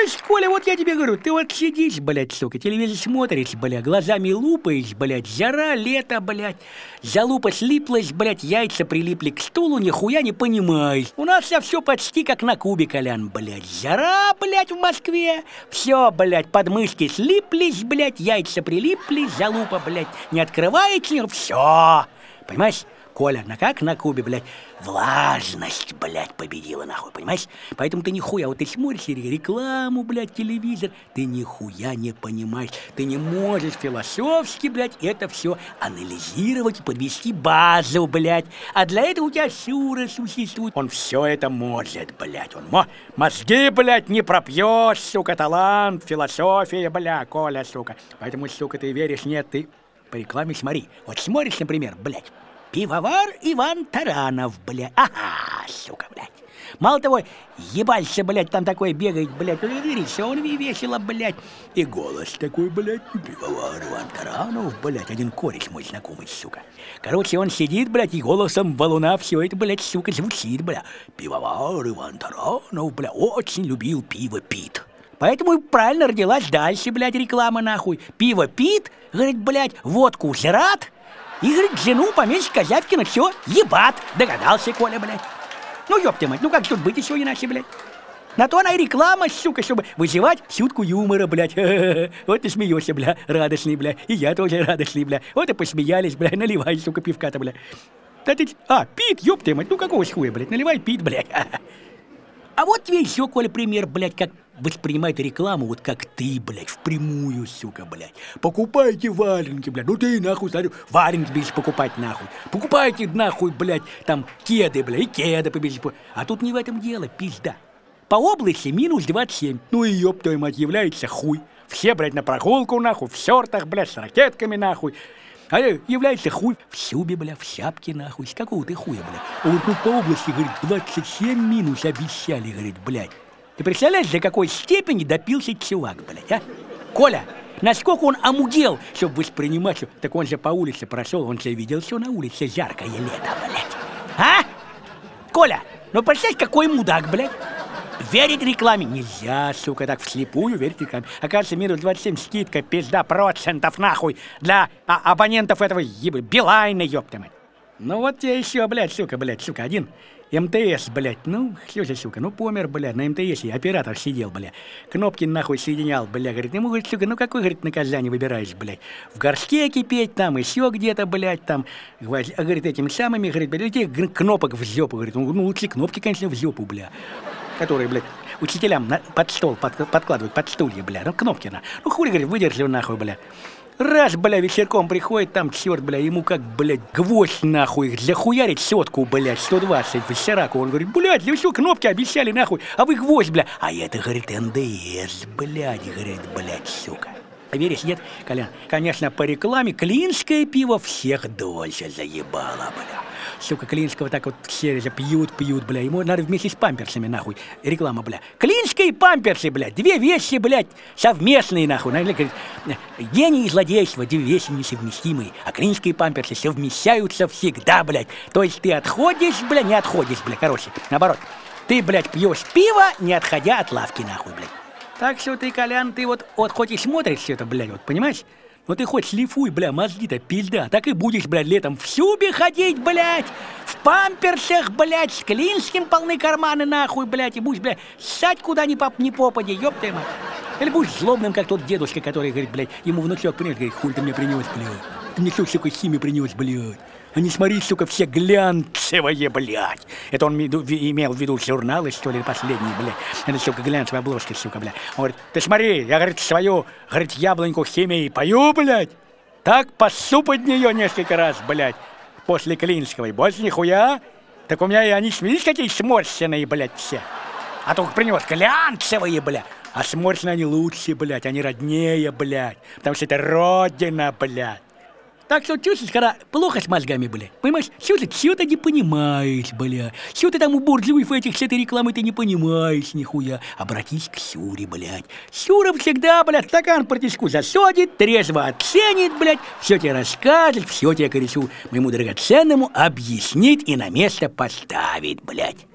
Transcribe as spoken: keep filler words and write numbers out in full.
Понимаешь, Коля, вот я тебе говорю, ты вот сидишь, блядь, сука, телевизор смотришь, блядь, глазами лупаешь, блядь, жара, лето, блядь, залупа слиплась, блядь, яйца прилипли к стулу, нихуя не понимаешь. У нас все почти как на Кубе, Колян, блядь, жара, блядь, в Москве, все, блядь, подмышки слиплись, блядь, яйца прилипли, залупа, блядь, не открывается, все, понимаешь? Коля, на как на Кубе, блядь, влажность, блядь, победила, нахуй, понимаешь? Поэтому ты нихуя, вот ты смотришь рекламу, блядь, телевизор, ты нихуя не понимаешь, ты не можешь философски, блядь, это все анализировать и подвести базу, блядь. А для этого у тебя Шура существует, он все это может, блядь, он мо мозги, блядь, не пропьешь, сука, талант, философия, бля, Коля, сука. Поэтому, сука, ты веришь, нет, ты по рекламе смотри. Вот смотришь, например, блядь, пивовар Иван Таранов, блядь. Ага, сука, блядь. Мало того, ебальше, блядь, там такой бегает, блядь, все он весело, блядь. И голос такой, блядь, пивовар Иван Таранов, блядь, один кореш мой знакомый, сука. Короче, он сидит, блядь, и голосом валуна все это, блядь, сука, звучит, блядь. Пивовар Иван Таранов, блядь, очень любил пиво пит. Поэтому правильно родилась дальше, блядь, реклама, нахуй. Пиво пит, говорит, блядь, водку жрат. И, говорит, жену поменьше Козявкина, все, ебат, догадался Коля, блядь. Ну, ёпта мать, ну как тут быть еще иначе, блядь? На то она и реклама, сука, чтобы вызывать чутку юмора, блядь. Вот ты смеешься, бля, радостный, бля, и я тоже радостный, бля. Вот и посмеялись, бля, наливай, сука, пивка-то, бля. Да ты, а, пит, ёпта мать, ну какого хуя, блядь, наливай пит, блядь. А вот тебе еще, Коля, пример, блядь, как воспринимает рекламу, вот как ты, блядь, впрямую, сука, блядь. Покупайте валенки, блядь, ну ты, нахуй, смотрю, валенки будешь покупать, нахуй. Покупайте, нахуй, блядь, там, кеды, блядь, и кеды побежишь. А тут не в этом дело, пизда. По области минус двадцать семь. Ну и ёб твою мать, является хуй. Все, блядь, на прогулку, нахуй, в шортах, блядь, с ракетками, нахуй. А является хуй в шубе, бля, в шапке, нахуй. С какого ты хуя, бля? А вот ну, по области, говорит, двадцать семь минус обещали, говорит, блядь. Ты представляешь, до какой степени допился чувак, блядь, а? Коля, насколько он омудел, чтобы воспринимать, что... Так он же по улице прошел, он же видел, что на улице жаркое лето, блядь. А? Коля, ну представь, какой мудак, блядь. Верить рекламе нельзя, сука, так вслепую верить рекламе. Оказывается, минус двадцать семь скидка, пизда, процентов, нахуй, для а абонентов этого ебы, Билайна, ёпта мать. Ну вот тебе еще, блядь, сука, блядь, сука, один МТС, блядь, ну, что же, сука, ну помер, блядь, на МТСе оператор сидел, блядь, кнопки нахуй соединял, блядь, говорит, ему, говорит, сука, ну какой, говорит, наказание выбираешь, блядь, в горшке кипеть, там, еще где-то, блядь, там, говорит, этими самыми, говорит, блядь, кнопок в жопу, говорит, ну, лучше кнопки, конечно, в жопу, блядь, которые, блядь, учителям на, под стол под, подкладывают, под стулья, блядь, ну, кнопки, на, ну, хули, говорит, выдержал, нахуй, блядь. Раз, бля, вечерком приходит, там, черт, бля, ему как, блядь, гвоздь, нахуй, захуярить сотку, блядь, сто двадцать в Сараку. Он говорит, блядь, вы что, кнопки обещали, нахуй, а вы гвоздь, бля. А это, говорит, НДС, блядь, говорит, блядь, сука. Веришь, нет, Колян? Конечно, по рекламе клинское пиво всех дольше заебало, бля. Сука, клинского так вот все пьют, пьют, бля. Ему надо вместе с памперсами, нахуй, реклама, бля. Клинские памперсы, бля, две вещи, блядь, совместные, нахуй. Гений и злодейство, две вещи несовместимые. А клинские памперсы совмещаются всегда, блядь. То есть ты отходишь, бля, не отходишь, бля, короче, наоборот. Ты, блядь, пьешь пиво, не отходя от лавки, нахуй, блядь. Так что ты, Колян, ты вот, вот хоть и смотришь все это, блядь, вот, понимаешь? Но ты хоть шлифуй, бля, мозги-то, пизда. Так и будешь, блядь, летом в шубе ходить, блядь, в памперсах, блядь, с клинским полны карманы, нахуй, блядь, и будешь, блядь, ссать куда ни, поп, ни попади, ёб ты мать. Или будешь злобным, как тот дедушка, который, говорит, блядь, ему внучок принес, говорит, хуй ты мне принес, блядь. Ты мне что, сука, химию принес, блядь. А не смотри, сука, все глянцевые, блядь. Это он имел в виду журналы, что ли, последние, блядь. Это, сука, глянцевая обложка, сука, блядь. Он говорит, ты смотри, я, говорит, свою, говорит, яблоньку химией пою, блядь. Так пасу под нее несколько раз, блядь, после клинского. И больше нихуя. Так у меня и они, видишь, какие сморщенные, блядь, все. А только принес глянцевые, блядь. А сморщенные они лучше, блядь, они роднее, блядь. Потому что это родина, блядь. Так что, чувствуешь, когда плохо с мозгами, блядь, понимаешь, что ты, что ты не понимаешь, блядь, что ты там у буржуев этих с этой рекламы ты не понимаешь, нихуя. Обратись к Сюре, блядь. Сюра всегда, блядь, стакан протишку засадит, трезво оценит, блядь, все тебе расскажет, все тебе, короче, моему драгоценному объяснит и на место поставит, блядь.